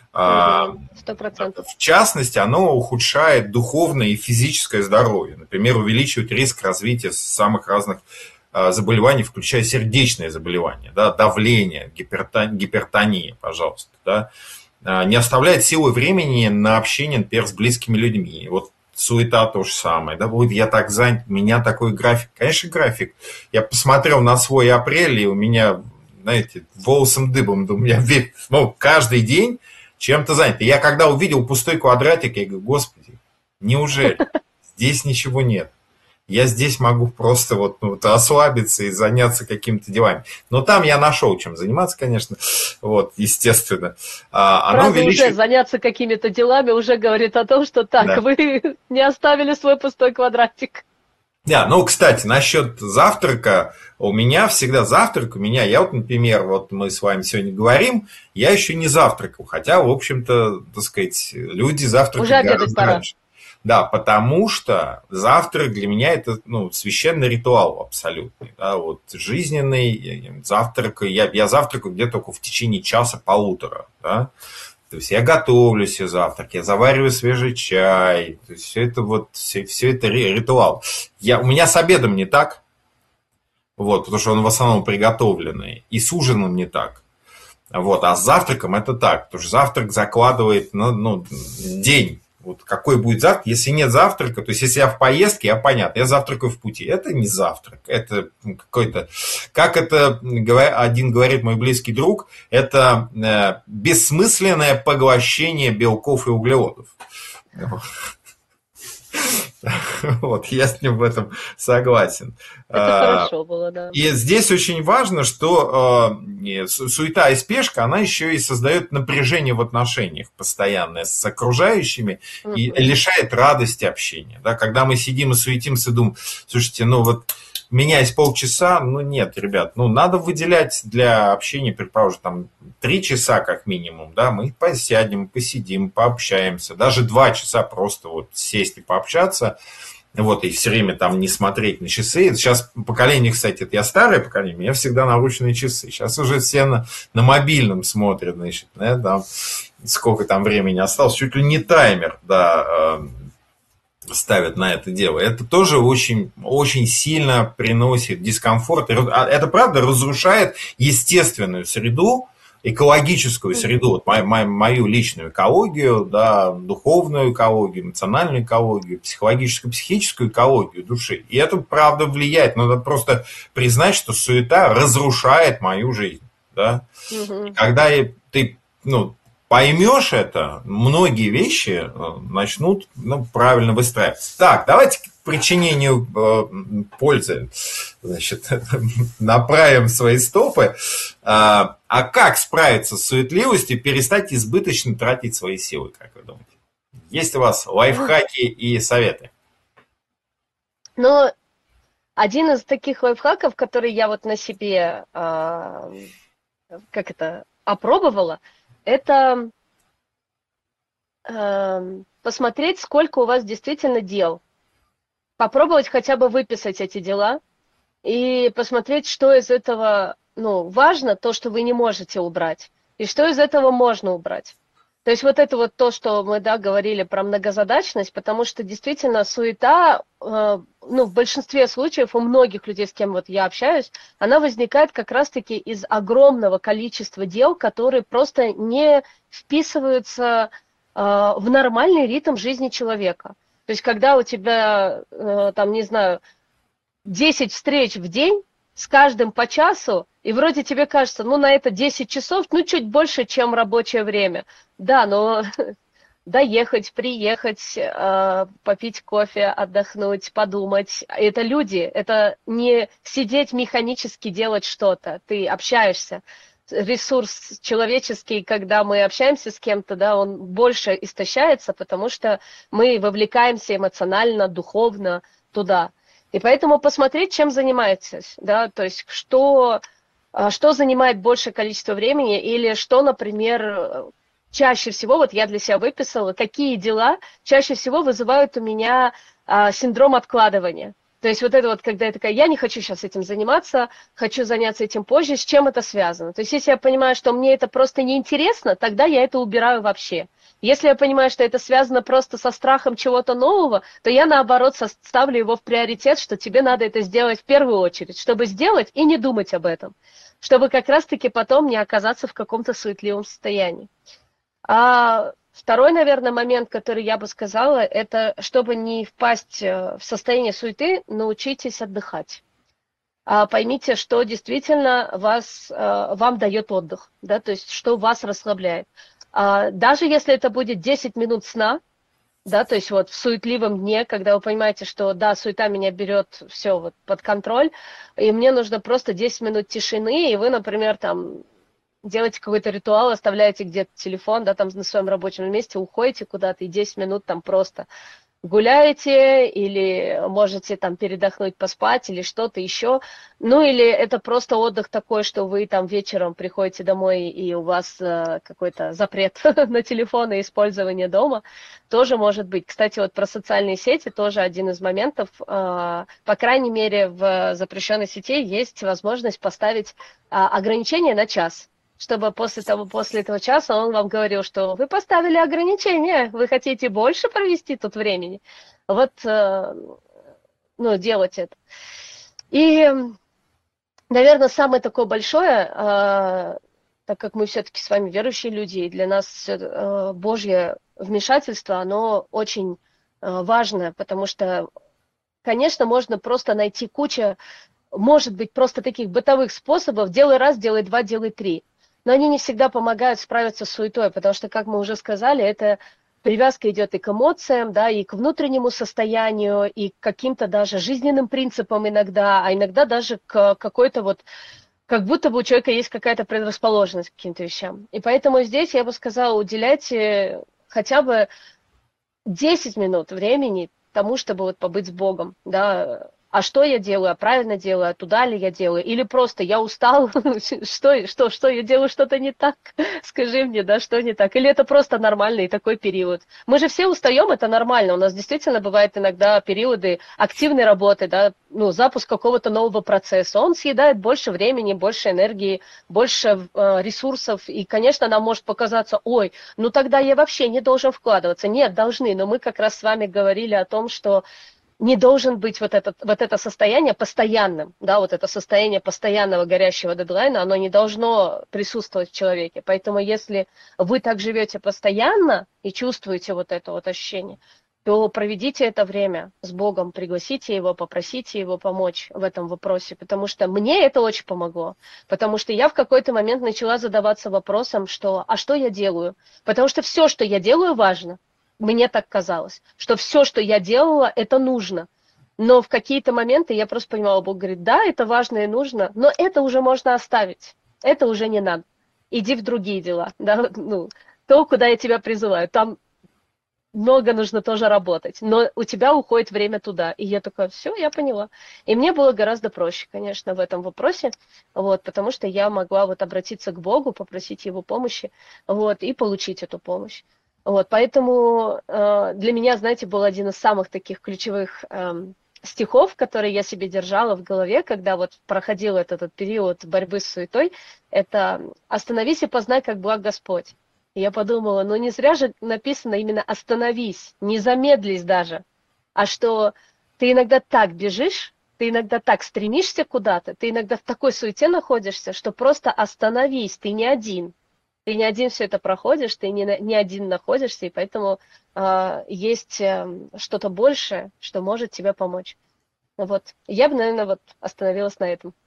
сто процентов. В частности, оно ухудшает духовное и физическое здоровье. Например, увеличивает риск развития самых разных заболеваний, включая сердечные заболевания, да, давление, гипертония, пожалуйста, да. Не оставляет силы времени на общение, например, с близкими людьми. Вот суета то же самое. Да, вот я так занят, у меня такой график. Конечно, график. Я посмотрел на свой апрель, и у меня, знаете, волосом дыбом, у меня ну, каждый день чем-то занят. И я когда увидел пустой квадратик, я говорю, господи, неужели? Здесь ничего нет. Я здесь могу просто вот, ну, вот расслабиться и заняться какими-то делами. Но там я нашел, чем заниматься, конечно, вот, естественно. Оно увеличивает... уже заняться какими-то делами уже говорит о том, что так, да. Вы не оставили свой пустой квадратик. Да, ну, кстати, насчет завтрака, у меня всегда завтрак, у меня, я вот, например, вот мы с вами сегодня говорим, я еще не завтракал, хотя, в общем-то, так сказать, люди завтракают уже обедать пора. Раньше. Да, потому что завтрак для меня это, ну, священный ритуал абсолютный, да, вот жизненный завтрак, я, я завтракаю где-то только в течение часа-полутора, да, то есть я готовлю себе завтрак, я завариваю свежий чай, то есть все это вот, все, все это ритуал. Я, у меня с обедом не так, вот, потому что он в основном приготовленный, и с ужином не так. Вот, а с завтраком это так, потому что завтрак закладывает, ну, ну день. Вот какой будет завтрак, если нет завтрака, то есть если я в поездке, я понятно, я завтракаю в пути. Это не завтрак, это какой-то, как это один говорит мой близкий друг, это бессмысленное поглощение белков и углеводов. Вот, я с ним в этом согласен. Это хорошо было, да. И здесь очень важно, что э, суета и спешка, она еще и создает напряжение в отношениях постоянное с окружающими uh-huh. и лишает радости общения. Да? Когда мы сидим и суетимся, думаем, слушайте, ну вот у меня есть полчаса, ну нет, ребят, ну надо выделять для общения, предположим, там три часа как минимум, да, мы посядем, посидим, пообщаемся, даже два часа просто вот сесть и пообщаться, вот, и все время там не смотреть на часы. Сейчас поколение, кстати, это я старое поколение, у меня всегда наручные часы, сейчас уже все на, на мобильном смотрят, значит, да, там, сколько там времени осталось, чуть ли не таймер, да, ставят на это дело. Это тоже очень, очень сильно приносит дискомфорт. Это, правда, разрушает естественную среду, экологическую среду, вот мою, мою, мою личную экологию, да, духовную экологию, эмоциональную экологию, психологическую, психическую экологию души. И это, правда, влияет. Надо просто признать, что суета разрушает мою жизнь. Да? И когда ты, ну, поймешь это, многие вещи начнут, ну, правильно выстраиваться. Так, давайте к причинению э, пользы, значит, направим свои стопы. А, а как справиться с суетливостью и перестать избыточно тратить свои силы, как вы думаете? Есть у вас лайфхаки и советы? Ну, один из таких лайфхаков, который я вот на себе, э, как это, опробовала, это э, посмотреть, сколько у вас действительно дел. Попробовать хотя бы выписать эти дела и посмотреть, что из этого, ну, важно, то, что вы не можете убрать, и что из этого можно убрать. То есть вот это вот то, что мы, да, говорили про многозадачность, потому что действительно суета, э, ну, в большинстве случаев у многих людей, с кем вот я общаюсь, она возникает как раз-таки из огромного количества дел, которые просто не вписываются э, в нормальный ритм жизни человека. То есть когда у тебя, э, там, не знаю, десять встреч в день, с каждым по часу, и вроде тебе кажется, ну, на это десять часов, ну, чуть больше, чем рабочее время. Да, но доехать, приехать, попить кофе, отдохнуть, подумать. Это люди, это не сидеть механически делать что-то. Ты общаешься. Ресурс человеческий, когда мы общаемся с кем-то, да, он больше истощается, потому что мы вовлекаемся эмоционально, духовно туда. И поэтому посмотреть, чем занимаетесь, да, то есть что, что занимает большее количество времени или что, например, чаще всего, вот я для себя выписала, какие дела чаще всего вызывают у меня а, синдром откладывания. То есть вот это вот, когда я такая, я не хочу сейчас этим заниматься, хочу заняться этим позже, с чем это связано? То есть если я понимаю, что мне это просто неинтересно, тогда я это убираю вообще. Если я понимаю, что это связано просто со страхом чего-то нового, то я, наоборот, ставлю его в приоритет, что тебе надо это сделать в первую очередь, чтобы сделать и не думать об этом, чтобы как раз-таки потом не оказаться в каком-то суетливом состоянии. А второй, наверное, момент, который я бы сказала, это чтобы не впасть в состояние суеты, научитесь отдыхать. Поймите, что действительно вас, вам дает отдых, да, то есть что вас расслабляет. Даже если это будет десять минут сна, да, то есть вот в суетливом дне, когда вы понимаете, что да, суета меня берет все вот под контроль, и мне нужно просто десять минут тишины, и вы, например, там делаете какой-то ритуал, оставляете где-то телефон, да, там на своем рабочем месте, уходите куда-то и десять минут там просто гуляете, или можете там передохнуть, поспать, или что-то еще. Ну, или это просто отдых такой, что вы там вечером приходите домой, и у вас э, какой-то запрет на телефон и использование дома. Тоже может быть. Кстати, вот про социальные сети тоже один из моментов. Э, по крайней мере, в запрещенной сети есть возможность поставить э, ограничение на час, чтобы после того, после этого часа он вам говорил, что вы поставили ограничение, вы хотите больше провести тут времени. Вот, ну, делать это. И, наверное, самое такое большое, так как мы все-таки с вами верующие люди, и для нас Божье вмешательство, оно очень важное, потому что, конечно, можно просто найти кучу, может быть, просто таких бытовых способов, делай раз, делай два, делай три. Но они не всегда помогают справиться с суетой, потому что, как мы уже сказали, эта привязка идет и к эмоциям, да, и к внутреннему состоянию, и к каким-то даже жизненным принципам иногда, а иногда даже к какой-то вот, как будто бы у человека есть какая-то предрасположенность к каким-то вещам. И поэтому здесь я бы сказала, уделяйте хотя бы десять минут времени тому, чтобы вот побыть с Богом, да, а что я делаю, а правильно делаю, а туда ли я делаю, или просто я устал, что, что, что я делаю что-то не так, скажи мне, да, что не так, или это просто нормальный такой период. Мы же все устаем, это нормально, у нас действительно бывают иногда периоды активной работы, да, ну, запуск какого-то нового процесса, он съедает больше времени, больше энергии, больше э, ресурсов, и, конечно, нам может показаться, ой, ну тогда я вообще не должен вкладываться. Нет, должны, но мы как раз с вами говорили о том, что не должен быть вот, этот, вот это состояние постоянным, да, вот это состояние постоянного горящего дедлайна, оно не должно присутствовать в человеке. Поэтому если вы так живете постоянно и чувствуете вот это вот ощущение, то проведите это время с Богом, пригласите Его, попросите Его помочь в этом вопросе, потому что мне это очень помогло, потому что я в какой-то момент начала задаваться вопросом, что а что я делаю? Потому что все, что я делаю, важно. Мне так казалось, что все, что я делала, это нужно. Но в какие-то моменты я просто понимала, Бог говорит, да, это важно и нужно, но это уже можно оставить, это уже не надо. Иди в другие дела, да, ну, то, куда я тебя призываю, там много нужно тоже работать, но у тебя уходит время туда. И я такая, все, я поняла. И мне было гораздо проще, конечно, в этом вопросе, вот, потому что я могла вот обратиться к Богу, попросить Его помощи, вот, и получить эту помощь. Вот, поэтому э, для меня, знаете, был один из самых таких ключевых э, стихов, которые я себе держала в голове, когда вот проходил этот, этот период борьбы с суетой, это «Остановись и познай, как благ Господь». И я подумала, ну не зря же написано именно «остановись», не замедлись даже, а что ты иногда так бежишь, ты иногда так стремишься куда-то, ты иногда в такой суете находишься, что просто остановись, ты не один. Ты не один все это проходишь, ты не, не один находишься, и поэтому э, есть э, что-то большее, что может тебе помочь. Вот. Я бы, наверное, вот остановилась на этом.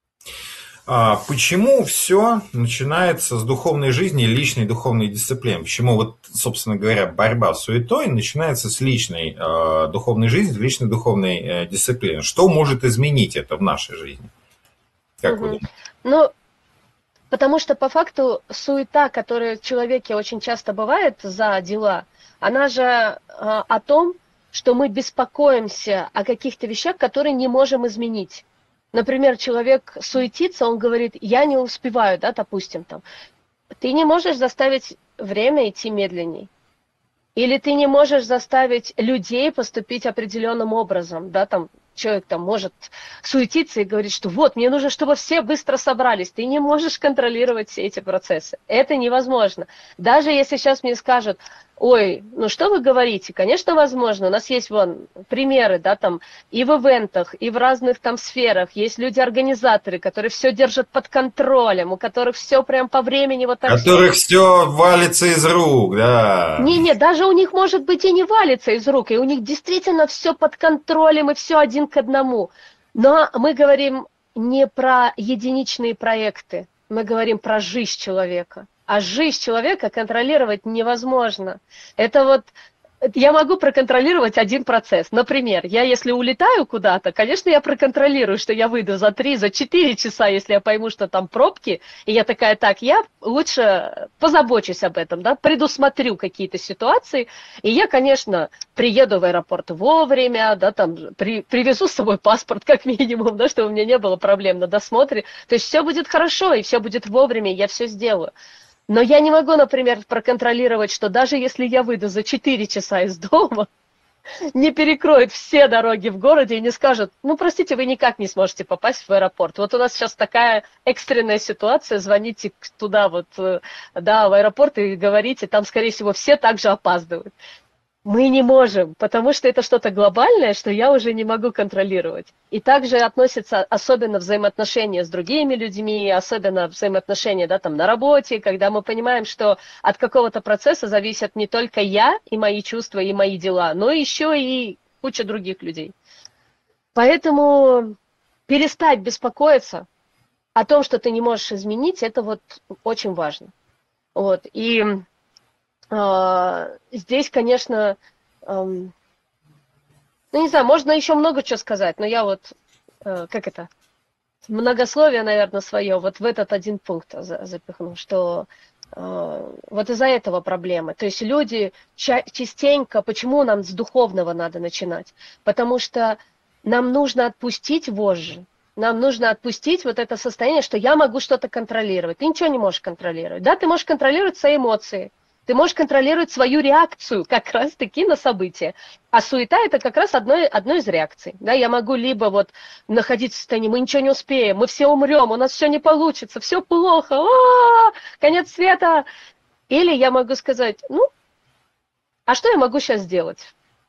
А почему все начинается с духовной жизни, личной духовной дисциплины? Почему, вот, собственно говоря, борьба с суетой начинается с личной э, духовной жизни, личной духовной э, дисциплины? Что может изменить это в нашей жизни? Как угу. вы думаете? Ну, потому что по факту суета, которая в человеке очень часто бывает за дела, она же э, о том, что мы беспокоимся о каких-то вещах, которые не можем изменить. Например, человек суетится, он говорит, я не успеваю, да, допустим, там. Ты не можешь заставить время идти медленней. Или ты не можешь заставить людей поступить определенным образом, да, там, человек там может суетиться и говорить, что вот, мне нужно, чтобы все быстро собрались. Ты не можешь контролировать все эти процессы. Это невозможно. Даже если сейчас мне скажут, ой, ну что вы говорите? Конечно, возможно. У нас есть вон примеры, да, там, и в ивентах, и в разных там сферах. Есть люди-организаторы, которые все держат под контролем, у которых все прям по времени вот так. Которых все валится из рук, да. Не-не, даже у них, может быть, и не валится из рук, и у них действительно все под контролем, и все один к одному. Но мы говорим не про единичные проекты, мы говорим про жизнь человека. А жизнь человека контролировать невозможно. Это вот я могу проконтролировать один процесс. Например, я если улетаю куда-то, конечно, я проконтролирую, что я выйду за три, за четыре часа, если я пойму, что там пробки, и я такая, так, я лучше позабочусь об этом, да, предусмотрю какие-то ситуации, и я, конечно, приеду в аэропорт вовремя, да, там, при, привезу с собой паспорт как минимум, да, чтобы у меня не было проблем на досмотре, то есть все будет хорошо, и все будет вовремя, и я все сделаю. Но я не могу, например, проконтролировать, что даже если я выйду за четыре часа из дома, не перекроют все дороги в городе и не скажут, ну, простите, вы никак не сможете попасть в аэропорт. Вот у нас сейчас такая экстренная ситуация, звоните туда вот, да, в аэропорт и говорите, там, скорее всего, все также опаздывают. Мы не можем, потому что это что-то глобальное, что я уже не могу контролировать. И также относится особенно взаимоотношения с другими людьми, особенно взаимоотношения, да, там, на работе, когда мы понимаем, что от какого-то процесса зависят не только я и мои чувства, и мои дела, но еще и куча других людей. Поэтому перестать беспокоиться о том, что ты не можешь изменить, это вот очень важно. Вот, и... Здесь, конечно, ну не знаю, можно еще много чего сказать, но я вот, как это, многословие, наверное, свое вот в этот один пункт запихну, что вот из-за этого проблемы. То есть люди частенько, почему нам с духовного надо начинать? Потому что нам нужно отпустить вожжи. Нам нужно отпустить вот это состояние, что я могу что-то контролировать. Ты ничего не можешь контролировать. Да, ты можешь контролировать свои эмоции. Ты можешь контролировать свою реакцию как раз-таки на события. А суета – это как раз одно, одно из реакций. Да, я могу либо вот находиться в состоянии, мы ничего не успеем, мы все умрем, у нас все не получится, все плохо, а-а-а, конец света. Или я могу сказать, ну, а что я могу сейчас сделать?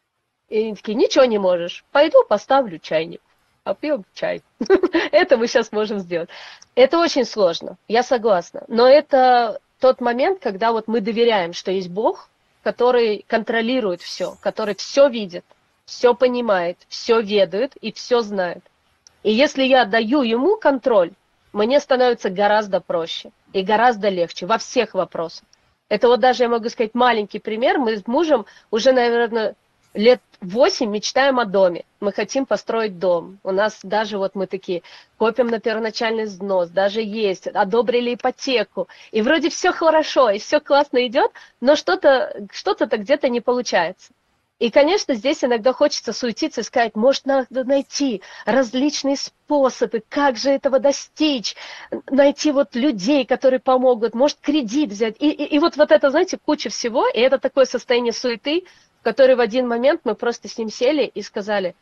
И они такие, ничего не можешь. Пойду поставлю чайник, попьем чай. Это мы сейчас можем сделать. Это очень сложно, я согласна. Но это тот момент, когда вот мы доверяем, что есть Бог, который контролирует все, который все видит, все понимает, все ведает и все знает. И если я даю ему контроль, мне становится гораздо проще и гораздо легче во всех вопросах. Это вот даже, я могу сказать, маленький пример. Мы с мужем уже, наверное, лет восемь мечтаем о доме. Мы хотим построить дом. У нас даже вот мы такие копим на первоначальный взнос, даже есть, одобрили ипотеку. И вроде все хорошо, и все классно идет, но что-то что-то где-то не получается. И, конечно, здесь иногда хочется суетиться и сказать, может, надо найти различные способы, как же этого достичь, найти вот людей, которые помогут, может, кредит взять. И, и, и вот, вот это, знаете, куча всего, и это такое состояние суеты, в которое в один момент мы просто с ним сели и сказали,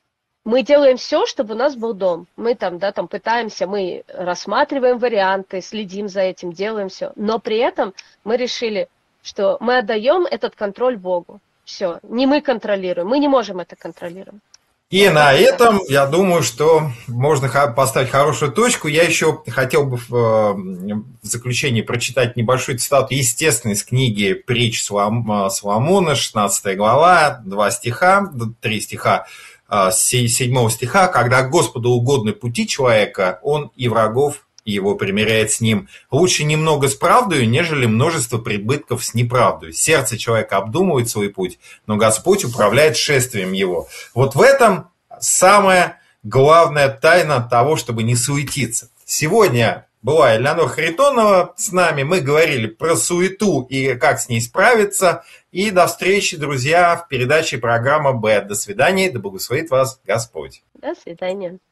мы делаем все, чтобы у нас был дом. Мы там, да, там пытаемся, мы рассматриваем варианты, следим за этим, делаем все. Но при этом мы решили, что мы отдаем этот контроль Богу. Все, не мы контролируем, мы не можем это контролировать. И вот на этом, так. Я думаю, что можно поставить хорошую точку. Я еще хотел бы в заключении прочитать небольшую цитату, естественно, из книги «Притч Соломона», шестнадцатая глава, два стиха, три стиха, седьмого стиха. «Когда Господу угодны пути человека, он и врагов его примиряет с ним. Лучше немного с правдою, нежели множество прибытков с неправдой. Сердце человека обдумывает свой путь, но Господь управляет шествием его». Вот в этом самая главная тайна того, чтобы не суетиться. Сегодня была Элеонора Харитонова с нами. Мы говорили про суету и как с ней справиться. И до встречи, друзья, в передаче программа «Б». До свидания, да благословит вас Господь. До свидания.